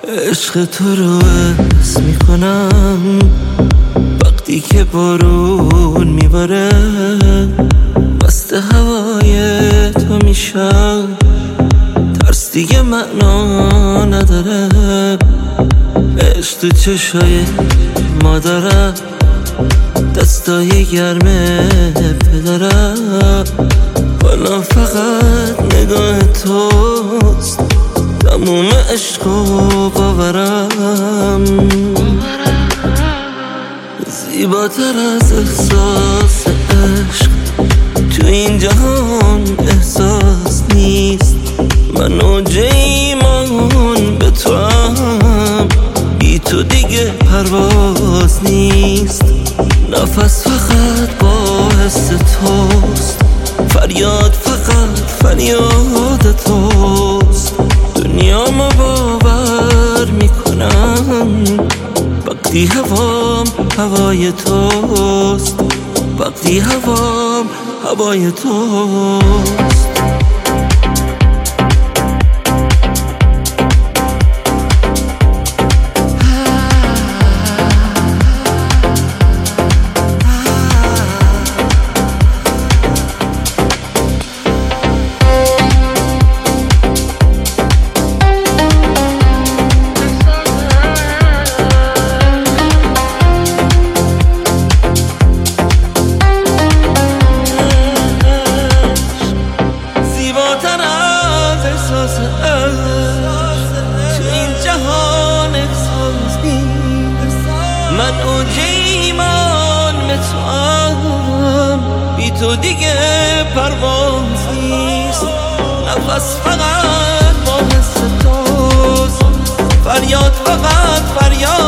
عشق تو رو حس میکنم وقتی که بارون میباره، مست هوای تو میشم، ترس دیگه معنا نداره. عشق تو چشای مادرم، دستای گرم پدرم، حالا فقط نگاه توست تموم عشق و باورم. زیباتر از احساس عشق تو این جهان احساس نیست. من اوج ایمان به تو هم، بی تو دیگه پرواز نیست. نفس فقط با حس توست، فریاد فقط فریاد توست. دنیا ما باور میکنم وقتی هوام هوای توست، وقتی هوام هوای توست. من اوج ایمان به تو هم، بی تو دیگه پرواز نیست. نفس فقط با حس توست، فریاد فقط فریاد